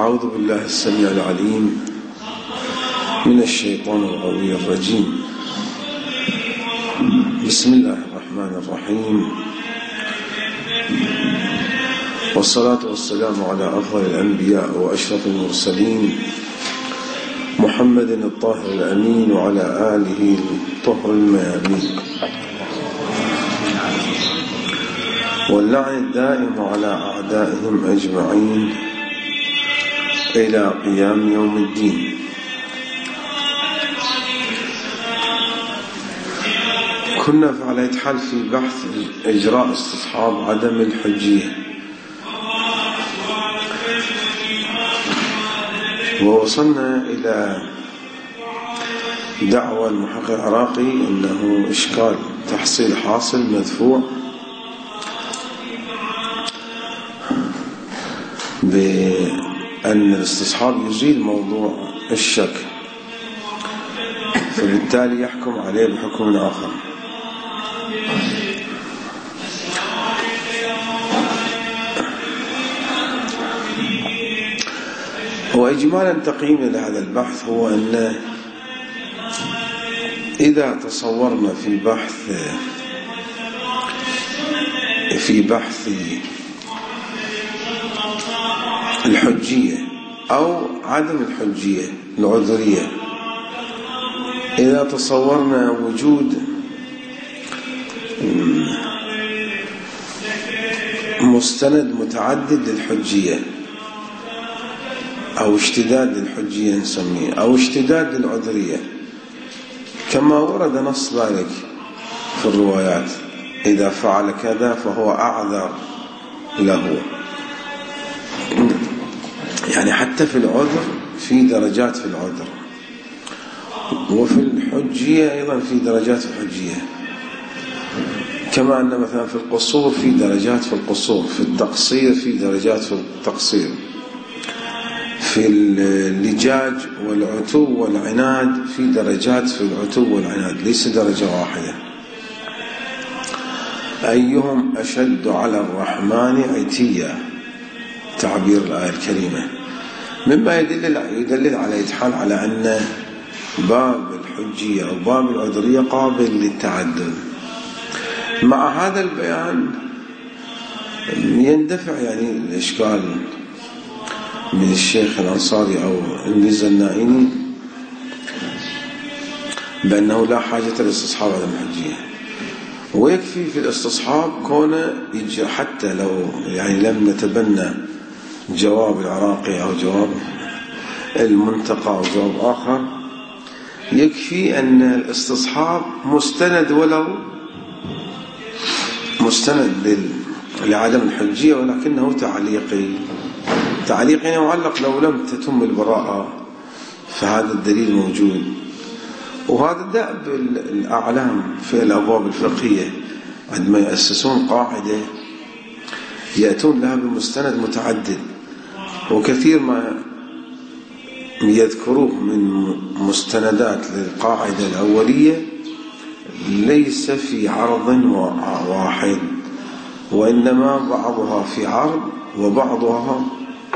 أعوذ بالله السميع العليم من الشيطان الغوي الرجيم. بسم الله الرحمن الرحيم، والصلاة والسلام على أفضل الأنبياء وأشرف المرسلين محمد الطاهر الأمين وعلى آله الطهر الميامين، واللعن الدائم على أعدائهم أجمعين إلى قيام يوم الدين. كنا في على إتحال في بحث إجراء استصحاب عدم الحجية، ووصلنا إلى دعوى المحقق العراقي أنه إشكال تحصيل حاصل مدفوع بأن الاستصحاب يزيل موضوع الشك، فبالتالي يحكم عليه بحكم آخر. وإجمالا تقييم لهذا البحث هو أن إذا تصورنا في بحث الحجية أو عدم الحجية العذرية، إذا تصورنا وجود مستند متعدد للحجية أو اشتداد للحجية نسميه، أو اشتداد للعذرية كما ورد نص ذلك في الروايات: إذا فعل كذا فهو أعذر له. يعني حتى في العذر في درجات في العذر، وفي الحجية أيضا في درجات في الحجية، كما أن مثلا في القصور في درجات في القصور، في التقصير في درجات في التقصير، في اللجاج والعتو والعناد في درجات في العتو والعناد، ليس درجة واحدة. أيهم أشد على الرحمن عتيا، تعبير الآية الكريمة، مما يدلل على إتحال على أن باب الحجية أو باب العذرية قابل للتعدد. مع هذا البيان يندفع يعني الإشكال من الشيخ الأنصاري أو الميزة النائني بأنه لا حاجة لاستصحاب عدم الحجية، ويكفي في الاستصحاب كونه حتى لو يعني لم نتبنى جواب العراقي أو جواب المنتقى أو جواب آخر، يكفي أن الاستصحاب مستند، ولو مستند لعدم الحجية ولكنه تعليقي معلق لو لم تتم البراءة، فهذا الدليل موجود. وهذا دأب الأعلام في الأبواب الفقهية عندما يأسسون قاعدة يأتون لها بمستند متعدد، وكثير ما يذكروه من مستندات للقاعدة الأولية ليس في عرض واحد، وإنما بعضها في عرض وبعضها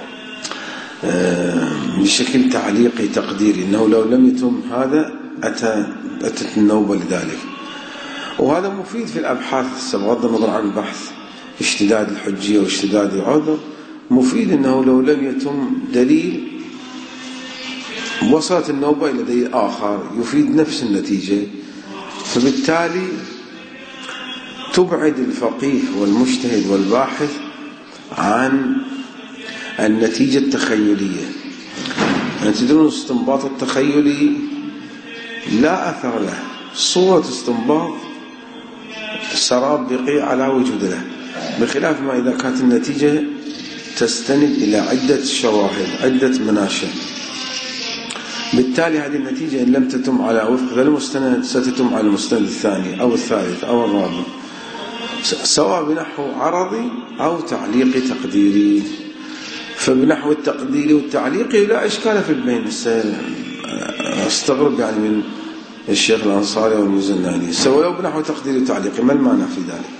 بشكل تعليقي تقديري، إنه لو لم يتم هذا أتت النوبة لذلك. وهذا مفيد في الأبحاث بغض النظر عن بحث اشتداد الحجية واشتداد العذر، مفيد أنه لو لم يتم دليل وصلت النوبة إلى دليل آخر يفيد نفس النتيجة، فبالتالي تبعد الفقيه والمجتهد والباحث عن النتيجة التخيلية. يعني تدرون الاستنباط التخيلي لا أثر له، صورة استنباط سراب بقيع على وجود له، بخلاف ما إذا كانت النتيجة تستند إلى عدة شواهد عدة مناشئ. بالتالي هذه النتيجة إن لم تتم على وفق ذا المستند ستتم على المستند الثاني أو الثالث أو الرابع، سواء بنحو عرضي أو تعليقي تقديري. فبنحو التقديري والتعليقي لا إشكال في البين. استغرب يعني من الشيخ الأنصاري والميزة النائني، سواء لو بنحو تقديري وتعليقي ما المانع في ذلك؟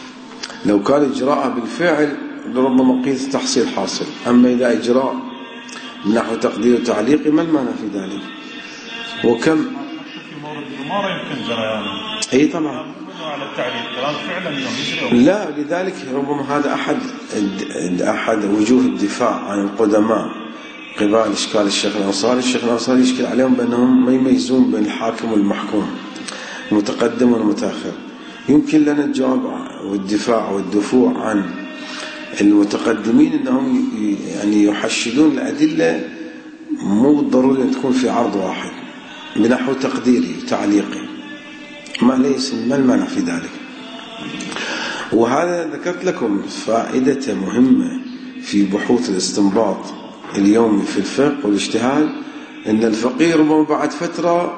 لو كان إجراءها بالفعل لربما قيد تحصيل حاصل. أما إذا إجراء من نحو تقدير وتعليق ما المعنى في ذلك؟ وكم في مورد الإمارة يمكن جريانه. أي طبعا. على التعليق كلام فعلا لا، لذلك ربما هذا أحد وجوه الدفاع عن القدماء قبال إشكال الشيخ الأنصاري. الشيخ الأنصاري يشكل عليهم بأنهم ما يميزون بين الحاكم والمحكوم، المتقدم والمتأخر. يمكن لنا الجواب والدفاع والدفوع عن المتقدمين أنهم يعني يحشدون الأدلة مو بالضروري أن تكون في عرض واحد بنحو تقديري وتعليقي، ما المعنى في ذلك؟ وهذا ذكرت لكم فائدة مهمة في بحوث الاستنباط اليومي في الفقه والاجتهاد، أن الفقيه ربما بعد فترة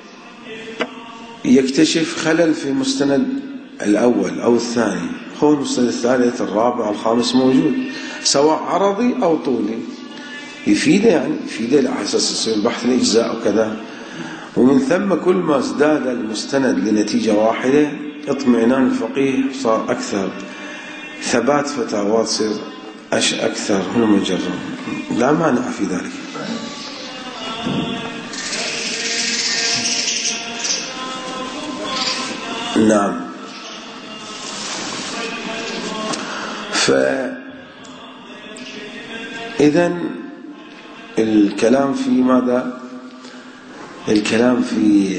يكتشف خلل في مستند الأول أو الثاني، هو المستند الثالث الرابع الخامس موجود، سواء عرضي أو طولي، يفيده على أساس يصير بحث الإجزاء وكذا. ومن ثم كل ما ازداد المستند لنتيجة واحدة اطمئنان الفقيه صار أكثر، ثبات فتاوات صير أكثر من مجرد، لا مانع في ذلك. نعم. فإذن الكلام في ماذا؟ الكلام في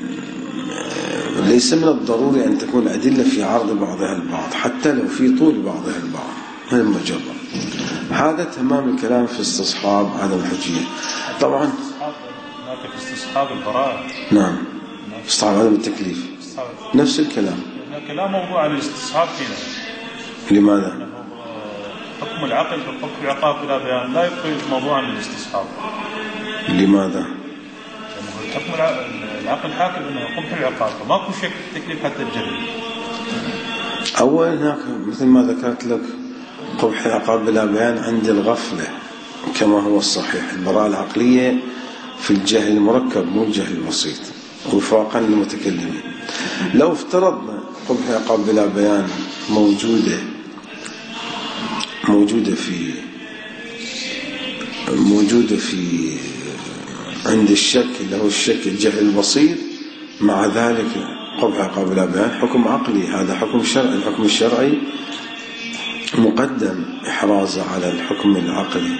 ليس من الضروري أن تكون الأدلة في عرض بعضها البعض حتى لو في طول بعضها البعض من المجرد. هذا تمام الكلام في استصحاب عدم الحجية. طبعا هناك في استصحاب البراءة. نعم، استصحاب عدم التكليف نفس الكلام. كلام موضوع على الاستصحاب فينا. لماذا؟ حكم العقل في الحكم في عقاب بلا بيان لا يدخل موضوع عن الاستصحاب. لماذا؟ حكم العقل حاكم انه يقوم في العقاب، فماكو شك في التكليف حتى الجريمه. اول هناك مثل ما ذكرت لك قبح العقاب بلا بيان عند الغفله كما هو الصحيح. البراءة العقليه في الجهل المركب مو الجهل البسيط وفاقا للمتكلمين. لو افترضنا قبح العقاب بلا بيان موجوده في عند الشك اللي هو الشك الجهل البسيط، مع ذلك قبح عقاب بلا بيان حكم عقلي، هذا حكم شرعي. الحكم الشرعي مقدم إحرازه على الحكم العقلي،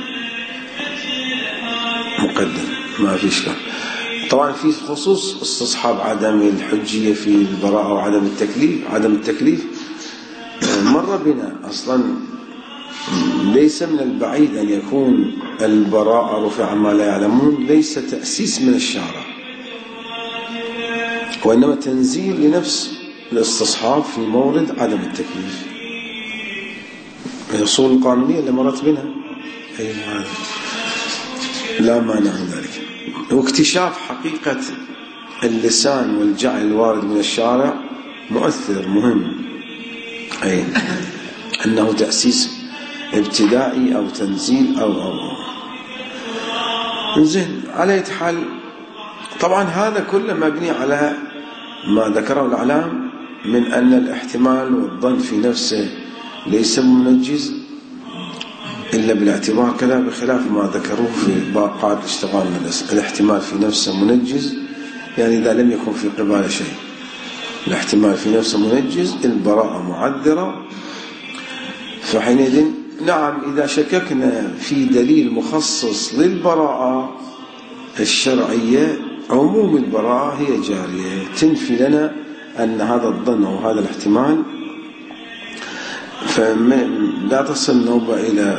مقدم، ما في إشكال. طبعا في خصوص استصحاب عدم الحجية في البراءة وعدم التكليف. عدم التكليف مر بنا أصلا، ليس من البعيد أن يكون البراءة رفع ما لا يعلمون ليس تأسيس من الشارع، وإنما تنزيل لنفس الاستصحاب في مورد عدم التكليف. الأصول القانونية اللي مرت بنا لا مانع من ذلك. واكتشاف حقيقة اللسان والجعل الوارد من الشارع مؤثر مهم، أي أنه تأسيس ابتدائي أو تنزيل أو زين. على حال طبعا هذا كله مبني على ما ذكره الأعلام من أن الاحتمال والظن في نفسه ليس منجز إلا بالاعتبار كذا، بخلاف ما ذكروه في باقات اشتغال الاحتمال في نفسه منجز، يعني إذا لم يكن في قبال شيء الاحتمال في نفسه منجز، البراءة معذرة. فحينئذ نعم، إذا شككنا في دليل مخصص للبراءة الشرعية عموم البراءة هي جارية تنفي لنا أن هذا الظن أو هذا الاحتمال، فلا تصل النوبة إلى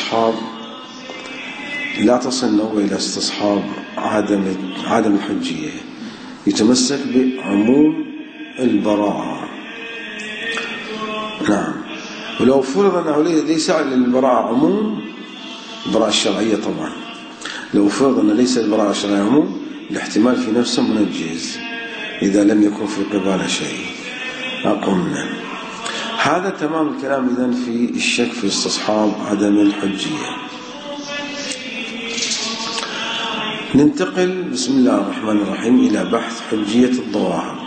استصحاب عدم الحجية، يتمسك بعموم البراءة. نعم. ولو فرض أنه ليس للبراءة عموم، البراءة الشرعية طبعا، لو فرض أن ليس البراءة الشرعية عموم، الاحتمال في نفسه منجز إذا لم يكن في قبال شيء. أقمنا هذا تمام الكلام إذن في الشك في استصحاب عدم الحجية. ننتقل بسم الله الرحمن الرحيم إلى بحث حجية الظواهر.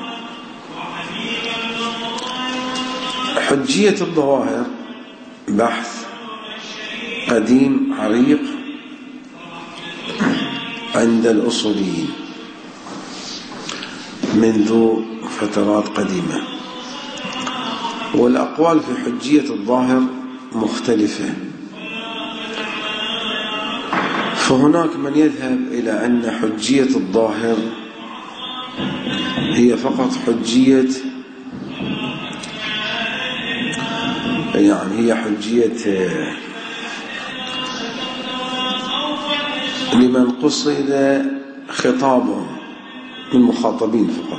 حجية الظواهر بحث قديم عريق عند الأصوليين منذ فترات قديمة، والأقوال في حجية الظاهر مختلفة. فهناك من يذهب إلى أن حجية الظاهر هي فقط حجية، يعني هي حجية لمن قصد خطابهم المخاطبين فقط،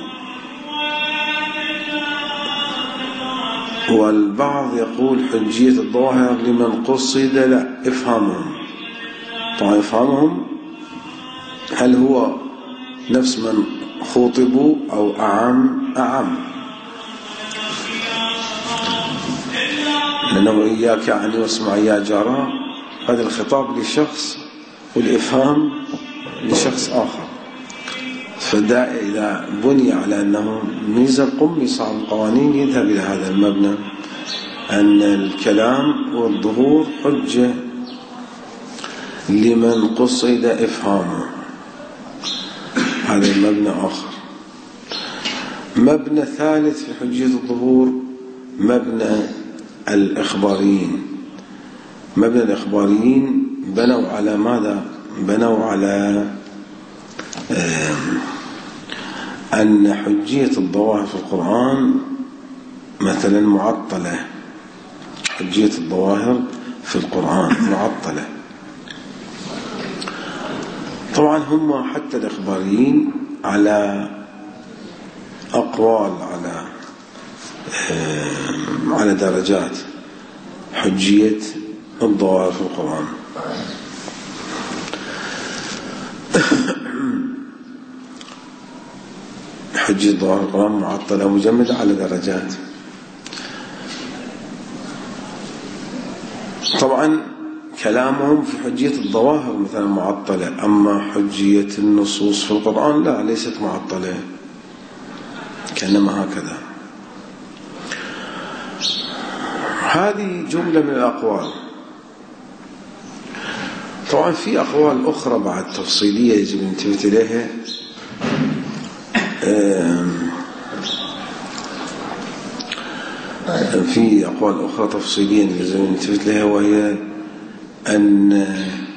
والبعض يقول حجية الظاهر لمن قصد لا إفهامهم. طبعا إفهامهم هل هو نفس من خوطبوا أو أعم، لأنه إياك يعني واسمع يا جارا، هذا الخطاب لشخص والإفهام لشخص آخر. فدا إذا بني على أنه ميزة قمي صاحب القوانين يذهب إلى هذا المبنى أن الكلام والظهور حجة لمن قصد إفهامه. هذا المبنى آخر. مبنى ثالث في حجية الظهور مبنى الإخباريين. مبنى الإخباريين بنوا على ماذا؟ بنوا على أن حجية الظواهر في القرآن مثلا معطلة. حجية الظواهر في القرآن معطلة. طبعا هم حتى الإخباريين على أقوال على درجات حجية الظواهر في القرآن. حجية الظواهر في القرآن معطلة مجمدة على درجات. طبعا كلامهم في حجية الظواهر مثلا معطلة، أما حجية النصوص في القرآن لا، ليست معطلة، كأنما هكذا. هذه جملة من الأقوال. طبعا في أقوال أخرى بعد تفصيلية يجب أن ننتبه إليها. في أقوال أخرى تفصيلية يجب أن ننتبه إليها، وهي أن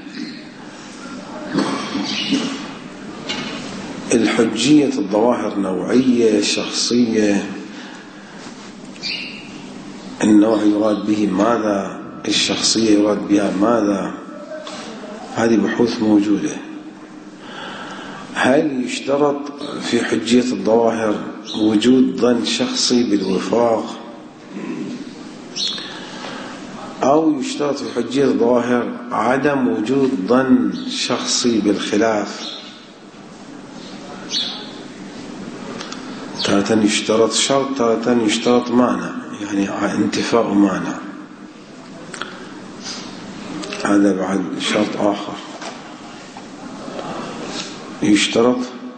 الحجية الظواهر نوعية شخصية. النوع يراد به ماذا؟ الشخصية يراد بها ماذا؟ هذه بحوث موجودة. هل يشترط في حجية الظواهر وجود ظن شخصي بالوفاق، أو يشترط في حجية الظواهر عدم وجود ظن شخصي بالخلاف؟ تارة يشترط شرط، تارة يشترط مانع، يعني انتفاء مانع. هذا بعد شرط آخر يشترط.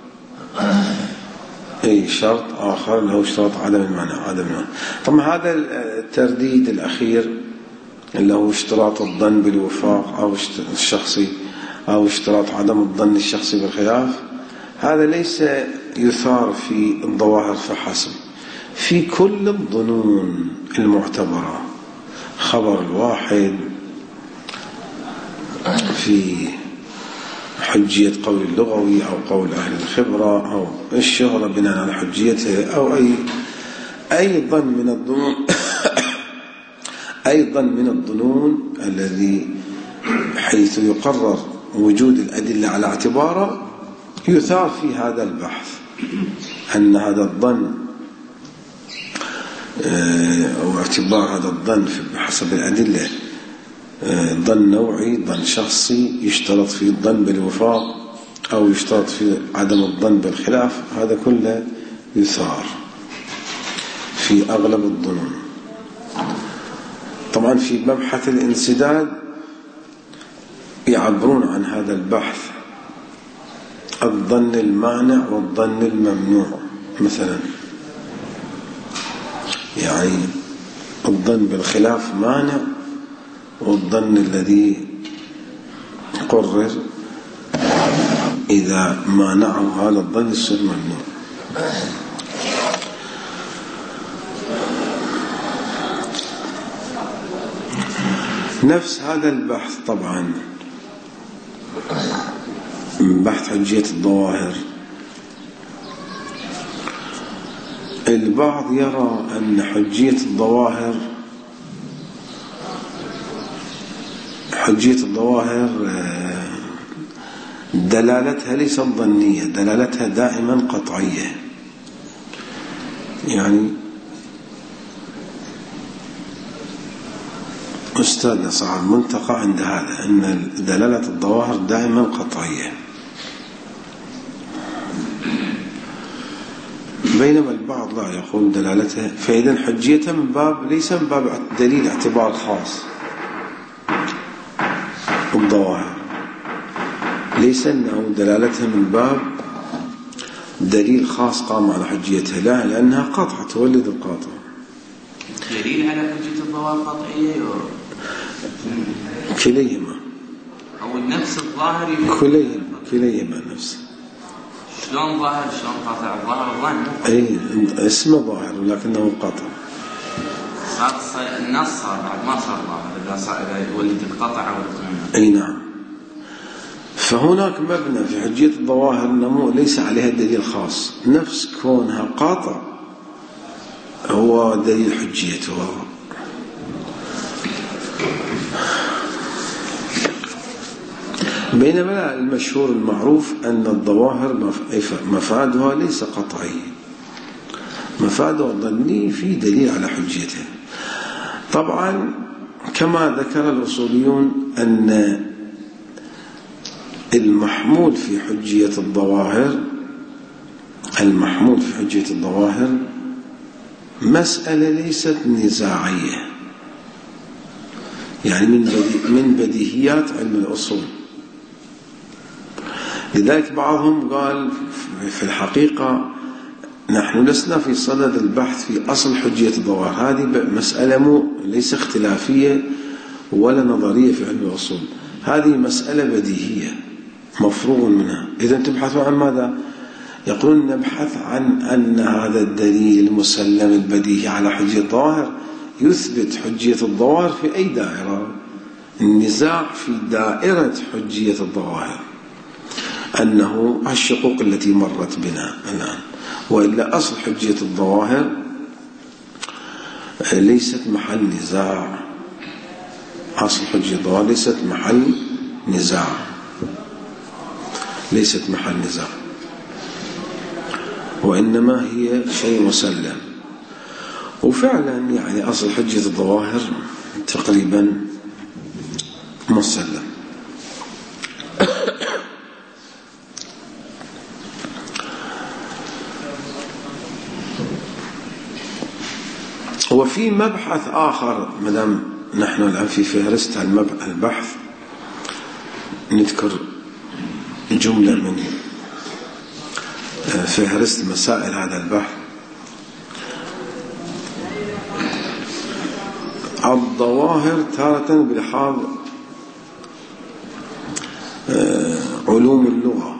أي شرط آخر له اشتراط عدم المانع. طبعا هذا الترديد الأخير اللي هو اشتراط الظن بالوفاق أو الشخصي، أو اشتراط عدم الظن الشخصي بالخلاف، هذا ليس يثار في الظواهر فحسب، في كل الظنون المعتبرة. خبر الواحد، في حجية قول اللغوي أو قول أهل الخبرة، أو الشهرة بناء على حجيته، أو أي ظن من الظنون أيضا من الظنون الذي حيث يقرر وجود الأدلة على اعتباره يثار في هذا البحث أن هذا الظن أو اعتبار هذا الظن بحسب الأدلة ظن نوعي، ظن شخصي، يشترط فيه الظن بالوفاق أو يشترط فيه عدم الظن بالخلاف. هذا كله يثار في أغلب الظنون. طبعا في مبحث الانسداد يعبرون عن هذا البحث الظن المانع والظن الممنوع. مثلا يعني الظن بالخلاف مانع، والظن الذي قرر إذا مانعوا هذا الظن يصير ممنوع. نفس هذا البحث طبعا بحث حجية الظواهر، البعض يرى أن حجية الظواهر دلالتها ليست ظنية، دلالتها دائما قطعية. يعني أستاذنا صاحب المنتقى عند هذا أن دلالة الظواهر دائما قطعية، بينما البعض لا يقول دلالتها، فإذا حجيتها من باب ليس من باب دليل اعتبار خاص الظواهر، ليس أنه دلالتها من باب دليل خاص قام على حجيتها، لا، لأنها قطعة تولد القاطع. دليل على حجية الظواهر قطعية كليهما أو نفس الظاهر كليهما نفس. شلون ظاهر شلون قاطع؟ الظاهر ظن، أي اسمه ظاهر ولكنه قاطع. النص صار بعد ما صار ظاهر إذا يولد القطع أو الظن. أي نعم. فهناك مبنى في حجية الظواهر نمو ليس عليها دليل خاص، نفس كونها قاطع هو دليل حجيته. بينما المشهور المعروف أن الظواهر مفادها ليس قطعي، مفادها ظني في دليل على حجيته. طبعا كما ذكر الأصوليون أن المحمول في حجية الظواهر مسألة ليست نزاعية، يعني من بديهيات علم الأصول. لذلك بعضهم قال في الحقيقة نحن لسنا في صدد البحث في أصل حجية الظواهر، هذه مسألة ليس اختلافية ولا نظرية في علم الأصول، هذه مسألة بديهية مفروغ منها. إذا تبحثوا عن ماذا؟ يقولون نبحث عن أن هذا الدليل المسلم البديهي على حجية الظواهر يثبت حجية الظواهر في أي دائرة. النزاع في دائرة حجية الظواهر أنه الشقوق التي مرت بنا الآن، وإلا أصل حجية الظواهر ليست محل نزاع. أصل حجية الظواهر ليست محل نزاع، ليست محل نزاع، وإنما هي شيء مسلم. وفعلا يعني أصل حجية الظواهر تقريبا مسلم. وفي مبحث آخر، مدام نحن الآن في فهرست البحث، نذكر جملة من فهرست مسائل هذا البحث. الظواهر تارة بلحاظ علوم اللغة،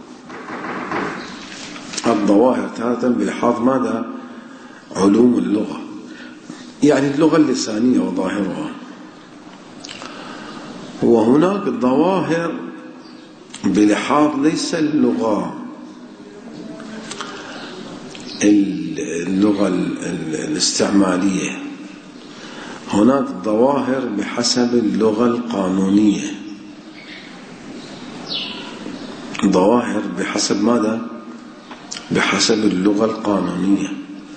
الظواهر تارة بلحاظ ماذا؟ علوم اللغة، يعني اللغة اللسانية وظاهرها. وهناك ظواهر بلحاظ ليس اللغة الاستعمالية، هناك ظواهر بحسب اللغة القانونية، ظواهر بحسب ماذا؟ بحسب اللغة القانونية.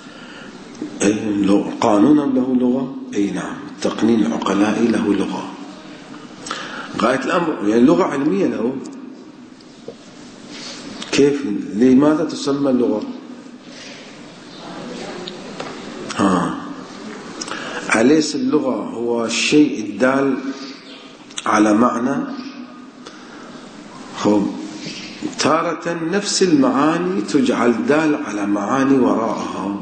قانونا له لغة، أي نعم، التقنين العقلائي له لغة، غاية الأمر يعني لغة علمية له. كيف؟ لماذا تسمى اللغة؟ أليس اللغة هو الشيء الدال على معنى؟ تارة نفس المعاني تجعل دال على معاني وراءها،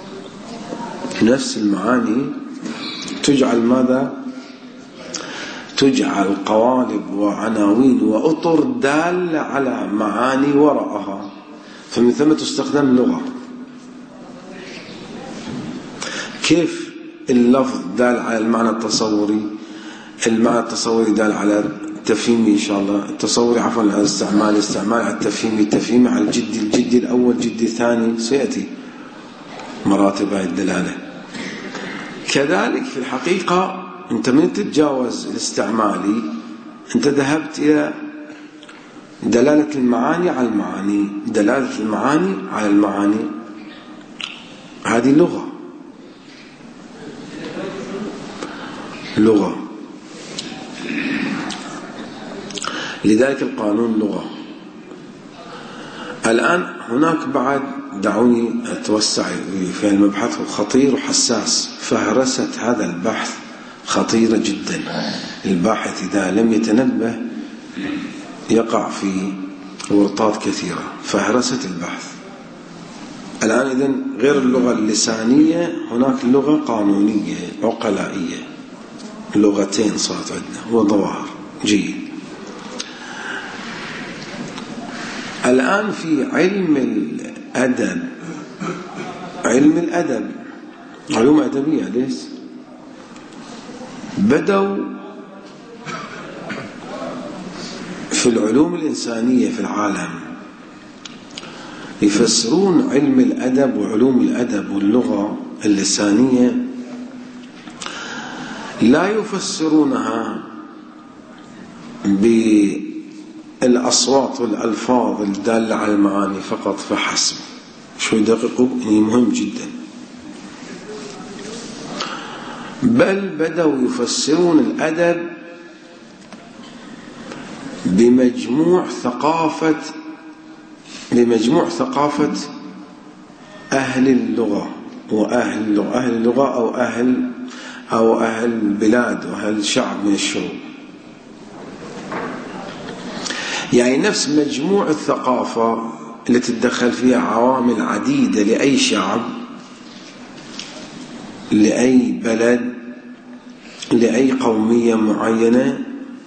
نفس المعاني تجعل ماذا؟ تجعل قوالب وعناوين وأطر دالة على معاني وراءها، فمن ثم تستخدم لغة. كيف اللفظ دال على المعنى التصوري، المعنى التصوري دال على التفهيمي إن شاء الله، التصوري عفوا على الاستعمال على التفهيمي، التفهيمي على الجدي، الجدي الأول، جدي الثاني، سيأتي مراتب هذه الدلالة. كذلك في الحقيقة أنت من تتجاوز الاستعمالي أنت ذهبت إلى دلالة المعاني على المعاني، دلالة المعاني على المعاني، هذه لغة. لذلك القانون لغة. الآن هناك بعد، دعوني أتوسع في المبحث خطير وحساس. فهرسة هذا البحث خطيرة جدا. الباحث إذا لم يتنبه يقع في ورطات كثيرة. فهرسة البحث الآن إذن غير اللغة اللسانية هناك لغة قانونية عقلائية، لغتين صارت عندنا وظواهر. جيد. الآن في علم الأدب علوم أدبية ليش بدوا في العلوم الإنسانية في العالم يفسرون علم الأدب وعلوم الأدب واللغة اللسانية، لا يفسرونها بالأصوات والألفاظ الدالة على المعاني فقط فحسب. شو يدققوا؟ يعني مهم جدا. بل بدأوا يفسرون الأدب بمجموع ثقافة أهل اللغة وأهل اللغة أو أهل البلاد وأهل الشعب من الشعوب. يعني نفس مجموع الثقافة التي تدخل فيها عوامل عديدة لأي شعب، لأي بلد، لأي قومية معينة،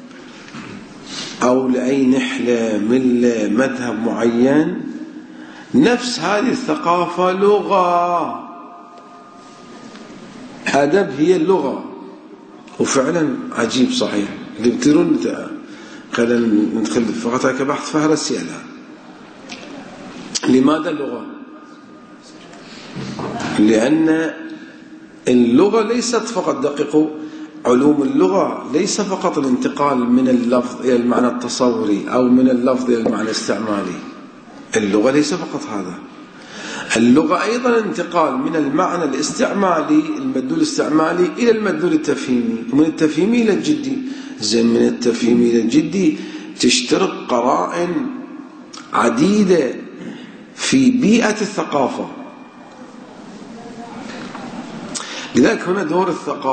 أو لأي نحلة ملة مذهب معين. نفس هذه الثقافة لغة، أدب هي اللغة. وفعلا عجيب صحيح. قلتلون خلينا ندخل فقط كبحث فهرسي الآن. لماذا اللغة؟ لأن اللغة ليست فقط، دققوا، علوم اللغة ليس فقط الانتقال من اللفظ إلى المعنى التصوري أو من اللفظ إلى المعنى الاستعمالي. اللغة ليس فقط هذا. اللغة أيضا انتقال من المعنى الاستعمالي، المدلول الاستعمالي، إلى المدلول التفهيمي، ومن التفهيمي إلى الجدي. زين، من التفهيمي إلى الجدي تشترك قرائن عديدة في بيئة الثقافة. لذلك هنا دور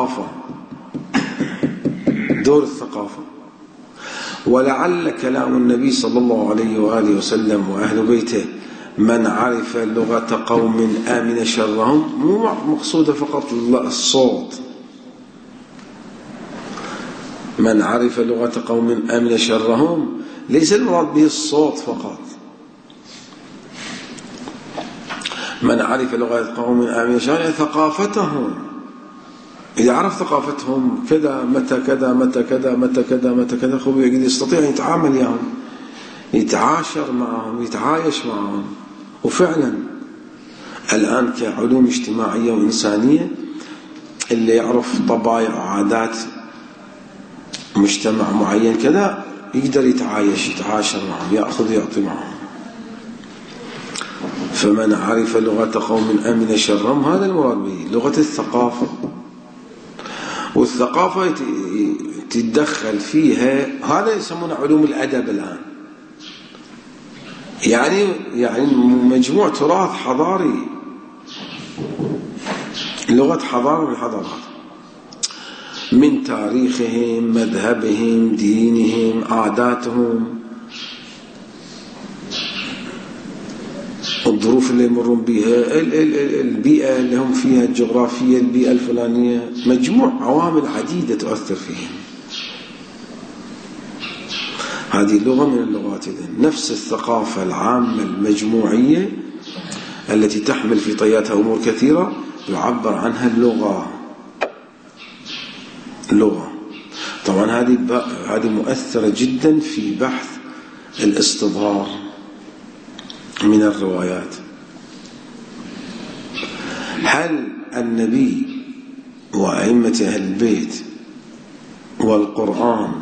الثقافة. ولعل كلام النبي صلى الله عليه وآله وسلم وأهل بيته من عرف لغة قوم آمن شرهم، مو مقصودة فقط الصوت. من عرف لغة قوم آمن شرهم ليس المراد به الصوت فقط. من عرف لغة قوم آمن شرهم ثقافتهم. إذا عرف ثقافتهم كذا متى كذا متى كذا متى كذا متى كذا، هو يستطيع أن يتعامل يعني، يتعاشر معهم، يتعايش معهم. وفعلا الآن كعلوم اجتماعية وإنسانية اللي يعرف طبائع وعادات مجتمع معين كذا يقدر يتعاشر معهم، يأخذ يعطي معهم. فمن عرف لغة قوم آمن شرهم، هذا المراد به لغة الثقافة. والثقافة تتدخل فيها، هذا يسمونه علوم الأدب الآن. يعني مجموع تراث حضاري، لغة حضارة من الحضارات، من تاريخهم، مذهبهم، دينهم، عاداتهم، الظروف اللي يمرون بها، البيئة اللي هم فيها، الجغرافية، البيئة الفلانية، مجموع عوامل عديدة تؤثر فيهم. هذه لغة من اللغات. إذن نفس الثقافة العامة المجموعية التي تحمل في طياتها أمور كثيرة يعبر عنها اللغة. طبعا هذه مؤثرة جدا في بحث الاستظهار من الروايات. هل النبي وأئمة أهل البيت والقرآن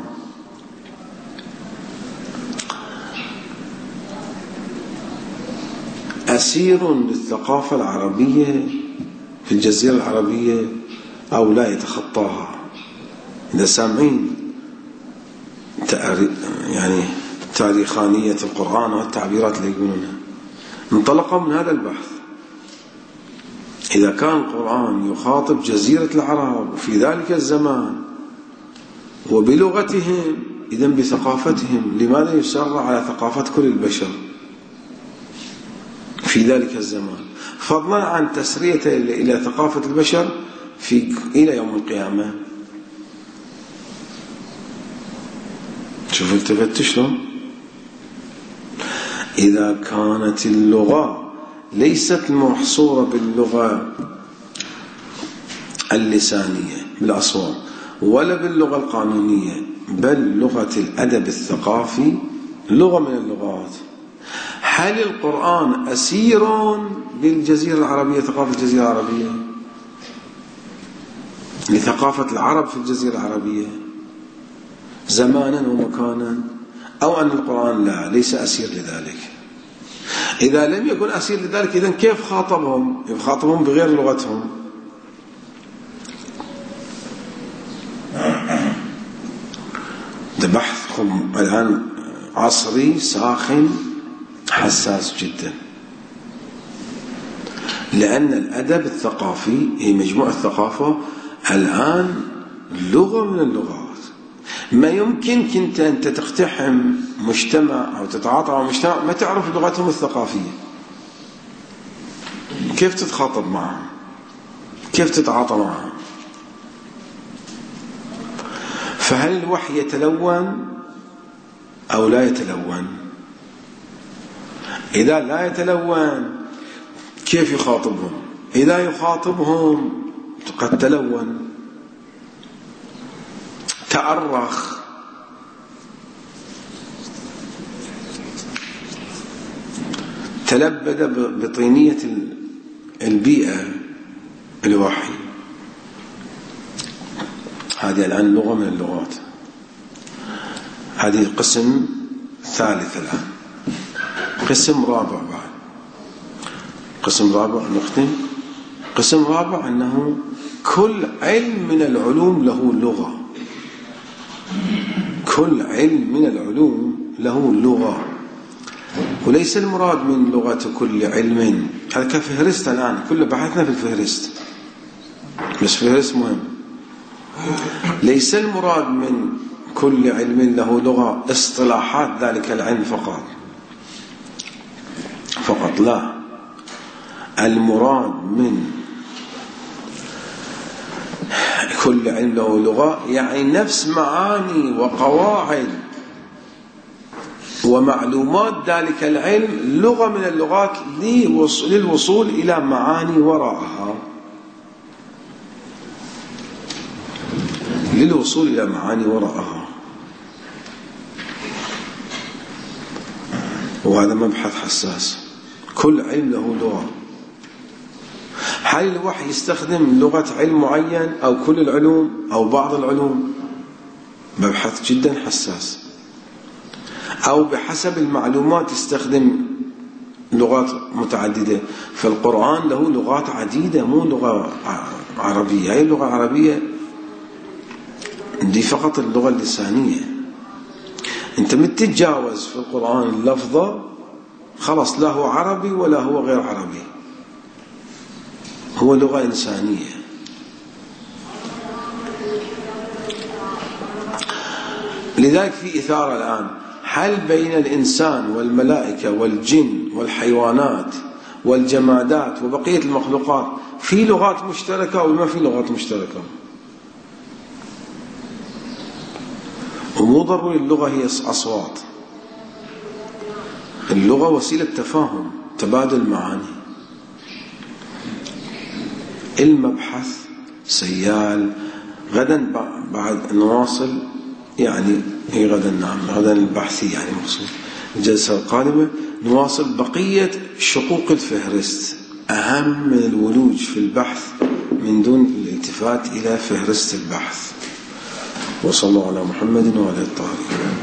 أسير للثقافة العربية في الجزيرة العربية أو لا يتخطاها؟ إذا سامعين يعني تاريخانية القرآن والتعبيرات اللي يقولونها انطلقوا من هذا البحث. إذا كان القرآن يخاطب جزيرة العرب وفي ذلك الزمان وبلغتهم، إذن بثقافتهم، لماذا يسرع على ثقافة كل البشر في ذلك الزمان، فضلا عن تسريته إلى ثقافة البشر إلى يوم القيامة؟ شوف التفت شلون. إذا كانت اللغة ليست محصورة باللغة اللسانية بالأصوات ولا باللغة القانونية، بل لغة الأدب الثقافي لغة من اللغات، هل القرآن أسير للجزيرة العربية، ثقافة الجزيرة العربية، لثقافة العرب في الجزيرة العربية زمانا ومكانا، أو أن القرآن لا ليس أسير لذلك؟ إذا لم يكن أسير لذلك، إذن كيف خاطبهم؟ يخاطبهم بغير لغتهم. ده بحث الآن عصري ساخن حساس جدا، لأن الأدب الثقافي هي مجموعة الثقافة الآن لغة من اللغات. ما يمكنك أنت تقتحم مجتمع أو تتعاطى مع مجتمع ما تعرف لغتهم الثقافية، كيف تتخاطب معهم، كيف تتعاطى معهم؟ فهل الوحي يتلون أو لا يتلون؟ إذا لا يتلون كيف يخاطبهم؟ إذا يخاطبهم قد تلون، تأرخ، تلبد بطينية البيئة الوحي. هذه الآن لغة من اللغات. هذه قسم ثالث الآن. قسم رابع بعد. قسم رابع نختم. قسم رابع أنه كل علم من العلوم له لغة. كل علم من العلوم له لغة، وليس المراد من لغة كل علم. هذا كفهرست الآن، كل بحثنا في الفهرست، بس فهرست مهم. ليس المراد من كل علم له لغة اصطلاحات ذلك العلم فقط لا. المراد من كل علم له لغة يعني نفس معاني وقواعد ومعلومات ذلك العلم لغة من اللغات للوصول إلى معاني وراءها، للوصول إلى معاني وراءها. وهذا مبحث حساس. كل علم له لغة. هل الوحي يستخدم لغة علم معين أو كل العلوم أو بعض العلوم؟ مبحث جدا حساس. أو بحسب المعلومات يستخدم لغات متعددة. فالقرآن له لغات عديدة، مو لغة عربية. هي اللغة العربية دي فقط اللغة اللسانية. انت متتجاوز في القرآن اللفظة خلاص، لا هو عربي ولا هو غير عربي، هو لغة إنسانية. لذلك في إثارة الآن، هل بين الإنسان والملائكة والجن والحيوانات والجمادات وبقية المخلوقات في لغات مشتركة أو ما في لغات مشتركة؟ مو ضروري اللغة هي أصوات. اللغة وسيلة تفاهم، تبادل معاني. المبحث سيال. غدا بعد نواصل، يعني هي غدا، نعم غدا البحثي يعني مقصود. الجلسة القادمة نواصل بقية شقوق الفهرست، أهم من الولوج في البحث من دون الالتفات إلى فهرست البحث. وصلى الله على محمد وعلى الطاهرين.